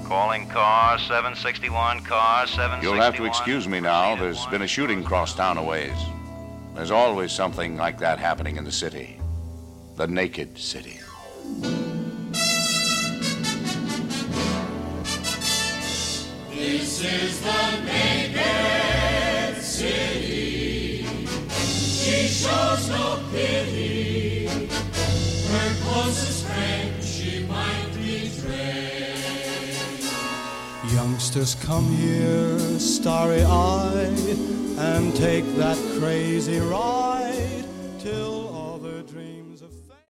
Calling car 761, car 761. You'll have to excuse me now. There's been a shooting across town a ways. There's always something like that happening in the city. The naked city. This is the naked city. She shows no pity. Her closest friend she might betray. Youngsters, come here, starry-eyed, and take that crazy ride.